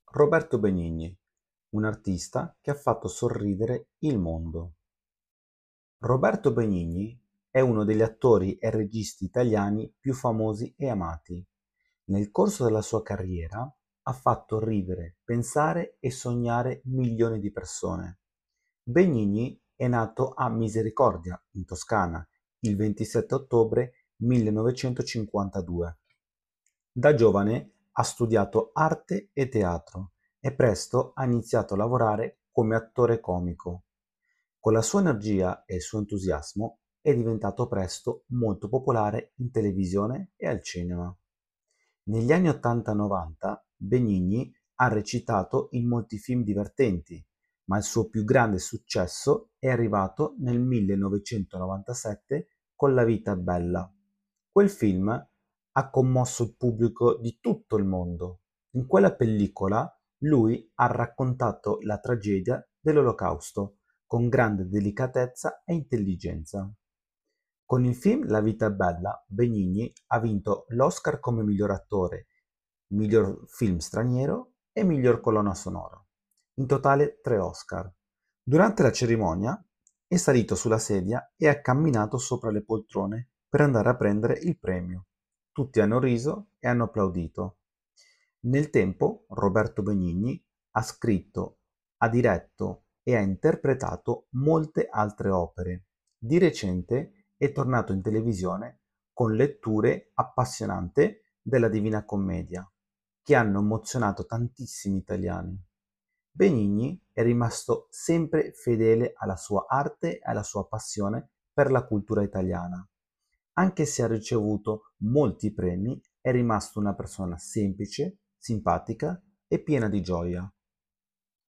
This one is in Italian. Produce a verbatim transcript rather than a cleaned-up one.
Roberto Benigni, un artista che ha fatto sorridere il mondo. Roberto Benigni è uno degli attori e registi italiani più famosi e amati. Nel corso della sua carriera ha fatto ridere, pensare e sognare milioni di persone. Benigni è nato a Misericordia, in Toscana, il ventisette ottobre millenovecentocinquantadue. Da giovane ha studiato arte e teatro e presto ha iniziato a lavorare come attore comico. Con la sua energia e il suo entusiasmo è diventato presto molto popolare in televisione e al cinema. Negli anni ottanta novanta Benigni ha recitato in molti film divertenti, ma il suo più grande successo è arrivato nel millenovecentonovantasette con La vita è bella. Quel film ha commosso il pubblico di tutto il mondo. In quella pellicola lui ha raccontato la tragedia dell'Olocausto con grande delicatezza e intelligenza. Con il film La vita è bella, Benigni ha vinto l'Oscar come miglior attore, miglior film straniero e miglior colonna sonora. In totale tre Oscar. Durante la cerimonia è salito sulla sedia e ha camminato sopra le poltrone per andare a prendere il premio. Tutti hanno riso e hanno applaudito. Nel tempo, Roberto Benigni ha scritto, ha diretto e ha interpretato molte altre opere. Di recente è tornato in televisione con letture appassionate della Divina Commedia, che hanno emozionato tantissimi italiani. Benigni è rimasto sempre fedele alla sua arte e alla sua passione per la cultura italiana. Anche se ha ricevuto molti premi, è rimasto una persona semplice, simpatica e piena di gioia.